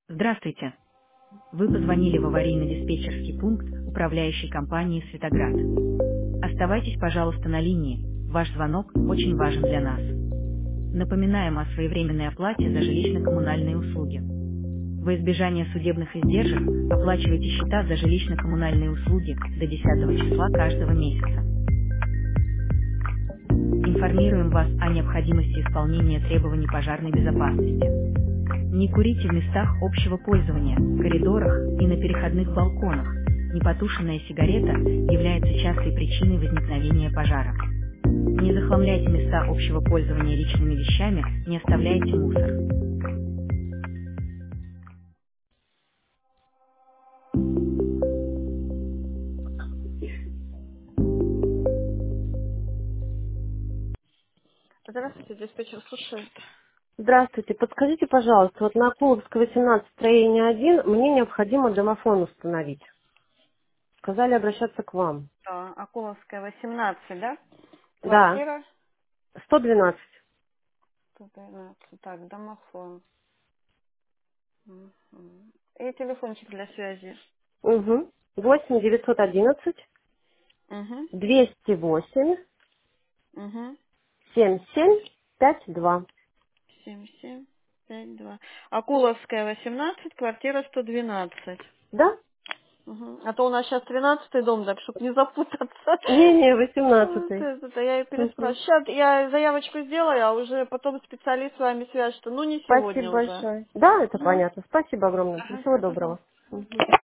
Здравствуйте. Вы позвонили в аварийно-диспетчерский пункт управляющей компании «Светоград». Оставайтесь, пожалуйста, на линии. Ваш звонок очень важен для нас. Напоминаем о своевременной оплате за жилищно-коммунальные услуги. Во избежание судебных издержек оплачивайте счета за жилищно-коммунальные услуги до 10 числа каждого месяца. Информируем вас о необходимости исполнения требований пожарной безопасности. Не курите в местах общего пользования, коридорах и на переходных балконах. Непотушенная сигарета является частой причиной возникновения пожара. Не захламляйте места общего пользования личными вещами, не оставляйте мусор. Здравствуйте, диспетчер слушает. Здравствуйте. Подскажите, пожалуйста, вот на Куловской 18, строение 1, мне необходимо домофон установить. Сказали обращаться к вам. Акуловская, 18, да? Да, Квартира 112. 112. Так, домофон. Мгм. И телефончик для связи. Угу. 8 911 Угу. 208 Угу. 7752. 7752. Акуловская, 18, квартира 112. Да? Мгм. А то у нас сейчас 13-й дом, так, чтобы не запутаться. Не-не, Вот 18. это я ее Угу. переспрашиваю. Сейчас я заявочку сделаю, а уже потом специалист с вами свяжется. Ну, не Спасибо сегодня уже. большое. Да, это Мгм. понятно. Спасибо огромное. Ага, Всего доброго. пожалуйста. Мгм.